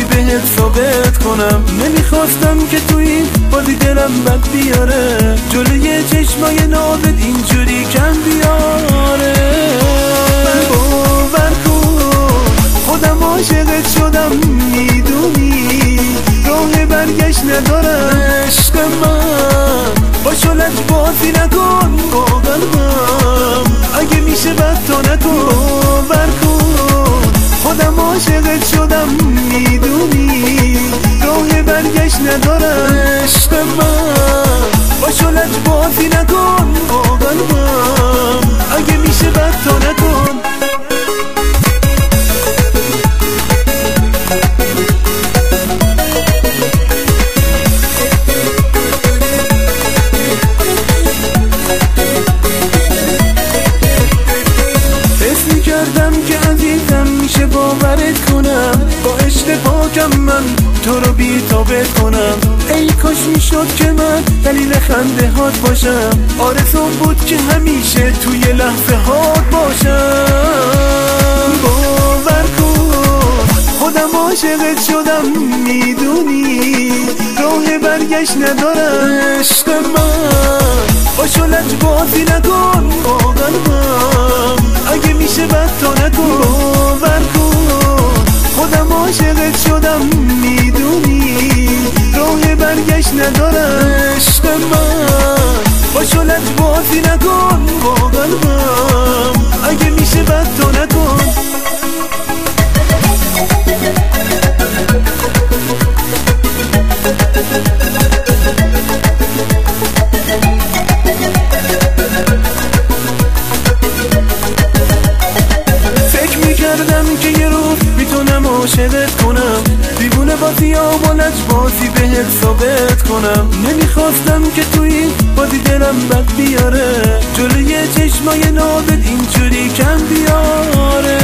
بهت ثابت کنم. نمیخواستم که تو این بازی دلم بد بیاره، جلوی چشمای نازت اینجوری کم بیاره. باور کن خودم عاشقت شدم، میدونی راه برگشت ندارم. عشق من با شلت بازی نکن با قلبم، اگه میشه بد تا نکن. باور کن خودم عاشقت شدم، میدونی راه برگشت ندارم. عشق من با شلت بازی نکن با قلبم، اگه میشه بد تا نکن. که عزیزم میشه باورت کنم، با عشق پاکم من تو رو بی تابت کنم. ای کاش میشد که من دلیل خنده هات باشم، آرزوم بود که همیشه توی لحظه هات باشم. باور کن خودم عاشقت شدم، میدونی راه برگشت ندارم. عشق من با شلت بازی نکن با قلبم، اگه میشه بد تا نکن. باور کن خودم عاشقت شدم، میدونی راه برگشت ندارم. عشق من با شلت بازی نکن با قلبم، اگه میشه بد تا نکن. که یه روز میتونم عاشقت کنم، دیوونه با خیابانت بازی بهت ثابت کنم. نمیخواستم که تو این بازی دلم بد بیاره، جلوی چشمای نازت اینجوری کم بیاره.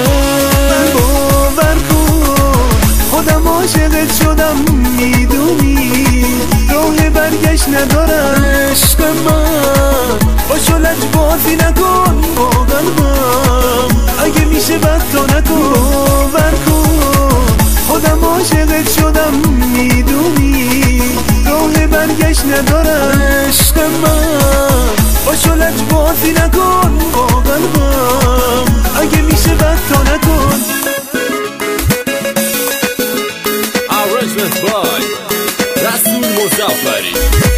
باور کن خودم عاشقت شدم، میدونی راه برگشت ندارم. عشق من با شلت بازی نکن با قلبم، اگه میشه بد تا نکن. باور کن خودم عاشقت شدم، میدونی راه برگشت ندارم. عشق من با شلت بازی نکن با قلبم، اگه میشه بد تا نکن. Arrangement by رسول مظفری.